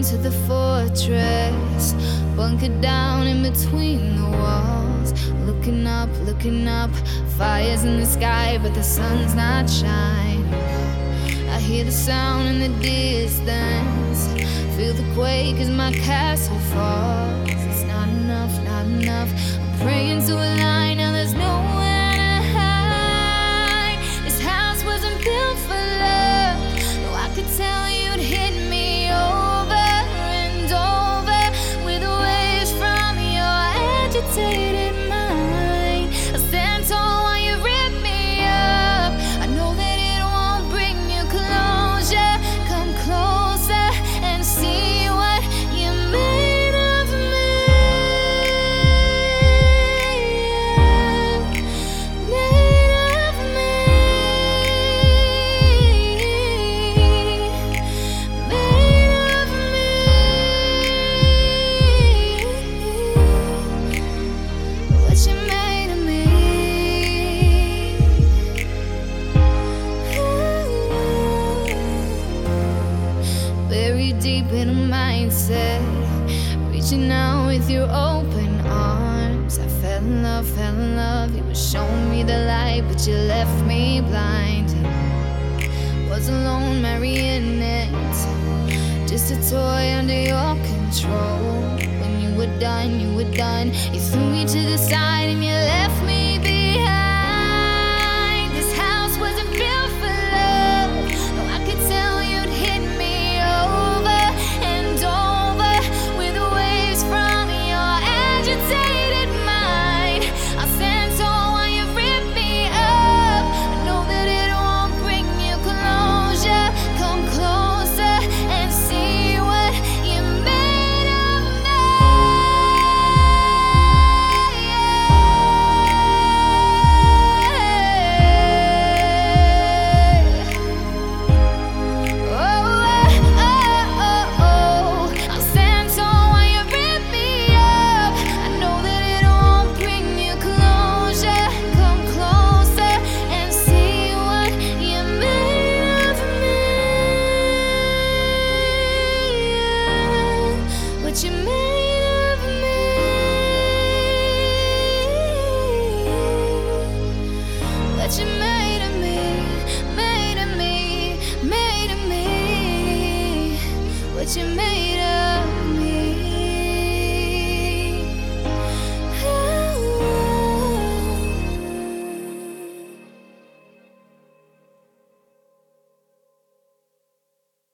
to the fortress, bunkered down in between the walls. Looking up, fires in the sky, but the sun's not shining. I hear the sound in the distance, feel the quake as my castle falls. It's not enough, not enough. I'm praying to a line, now there's nowhere to hide. This house wasn't built for love, though I could tell you'd hit me over and over with waves from your agitated mind. I stand tall while you rip me up. I know that it won't bring you closure. Come closer and see what you made of me. Made of me. Made of me. What you made of me. Buried deep in a mindset, reaching out with your open arms. I fell in love, fell in love. You were showing me the light, but you left me blinded. Was a lone marionette, just a toy under your control. When you were done, you threw me to the side and you left